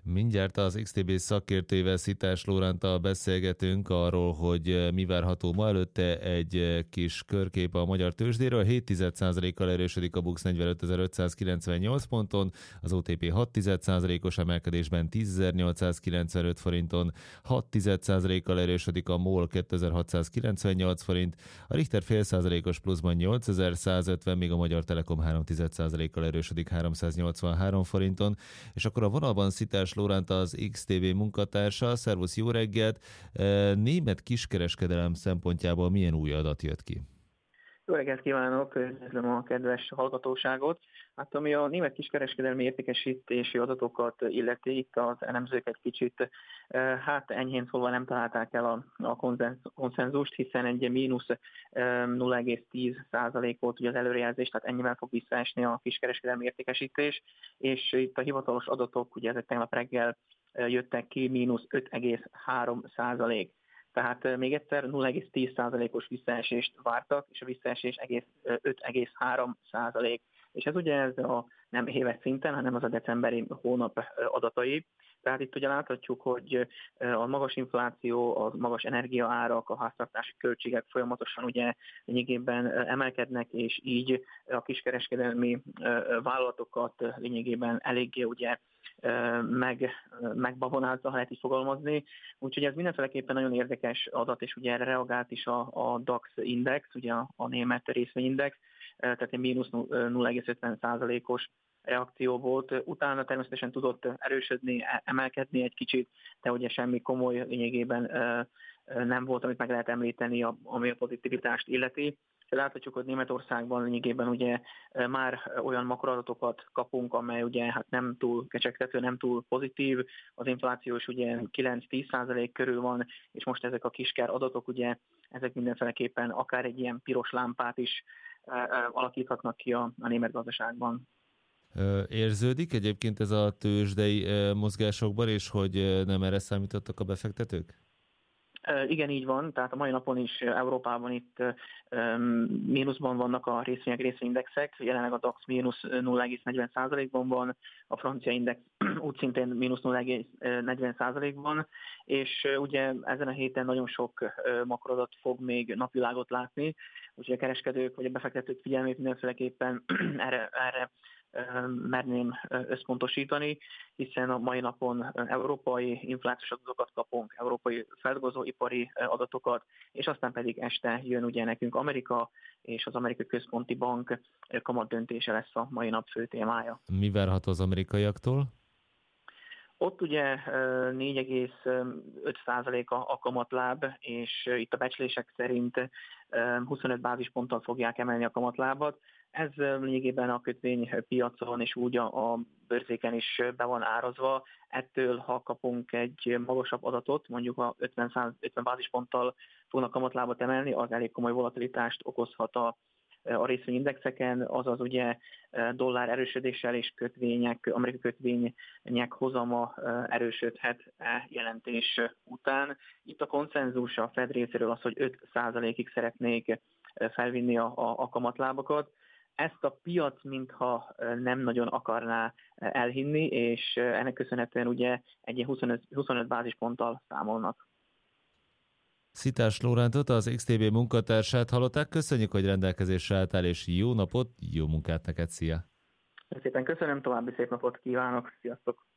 Mindjárt az XTB szakértőjével, Szitás Lóránttal beszélgetünk arról, hogy mi várható ma. Előtte egy kis körkép a magyar tőzsdéről. 0,7%-kal erősödik a BUX 45.598 ponton, az OTP 6,1%-os emelkedésben 10.895 forinton, 6,1%-kal erősödik a MOL 2.698 forint, a Richter fél százalékos pluszban 8.150, míg a Magyar Telekom 3,1%-kal erősödik 383 forinton, és akkor a vonalban Szitás Lóránt, az XTB munkatársa. Szervusz, jó reggelt! Német kiskereskedelem szempontjából milyen új adat jött ki? Jó reggelt kívánok, üdvözlöm a kedves hallgatóságot. Hát ami a német kiskereskedelmi értékesítési adatokat illeti, itt az elemzők egy kicsit, enyhén szólva nem találták el a konszenzust, hiszen egy mínusz 0,10%-ot ugye az előrejelzés, tehát ennyivel fog visszaesni a kiskereskedelmi értékesítés, és itt a hivatalos adatok, ugye ezek tegnap reggel jöttek ki, mínusz 5,3%. Tehát még egyszer 0,10%-os visszaesést vártak, és a visszaesés 5,3%. És ez ugye ez nem éves szinten, hanem az a decemberi hónap adatai. Tehát itt ugye láthatjuk, hogy a magas infláció, a magas energiaárak, a háztartási költségek folyamatosan ugye lényegében emelkednek, és így a kiskereskedelmi vállalatokat lényegében eléggé ugye megbabonázza, ha lehet így fogalmazni. Úgyhogy ez mindenféleképpen nagyon érdekes adat, és ugye erre reagált is a DAX index, ugye a német részvényindex, tehát egy mínusz 0,50%-os reakció volt. Utána természetesen tudott erősödni, emelkedni egy kicsit, de ugye semmi komoly lényegében nem volt, amit meg lehet említeni, ami a pozitivitást illeti. Láthatjuk, hogy Németországban lényegében ugye már olyan makroadatokat kapunk, amely ugye hát nem túl kecsegtető, nem túl pozitív, az infláció is ugye 9-10% körül van, és most ezek a kisker adatok ugye, ezek mindenféleképpen akár egy ilyen piros lámpát is alakíthatnak ki a német gazdaságban. Érződik egyébként ez a tőzsdei mozgásokban, és hogy nem erre számítottak a befektetők? Igen, így van, tehát a mai napon is Európában itt mínuszban vannak a részvényindexek, jelenleg a DAX mínusz 0,40%-ban van, a francia index úgy szintén mínusz 0,40%-ban, és ugye ezen a héten nagyon sok makroadat fog még napvilágot látni, úgyhogy a kereskedők vagy a befektetők figyelmét mindenféleképpen erre merném összpontosítani, hiszen a mai napon európai inflációs adatokat kapunk, európai feldolgozóipari adatokat, és aztán pedig este jön ugye nekünk Amerika, és az Amerikai Központi Bank kamat döntése lesz a mai nap fő témája. Mi várható az amerikaiaktól? Ott ugye 4,5% a kamatláb, és itt a becslések szerint 25 bázisponttal fogják emelni a kamatlábat. Ez lényegében a kötvénypiacon és úgy a bőrzéken is be van árazva. Ettől, ha kapunk egy magasabb adatot, mondjuk a 50 bázisponttal fognak kamatlábat emelni, az elég komoly volatilitást okozhat a részvényindexeken, azaz ugye dollár erősödéssel és amerikai kötvények hozama erősödhet jelentés után. Itt a konszenzus a Fed részéről az, hogy 5%-ig szeretnék felvinni a kamatlábakat. Ezt a piac mintha nem nagyon akarná elhinni, és ennek köszönhetően ugye egy 25 bázisponttal számolnak. Szitás Lórántot, az XTB munkatársát hallották. Köszönjük, hogy rendelkezésre álltál, és jó napot, jó munkát neked, szia! Szépen köszönöm, további szép napot kívánok, sziasztok!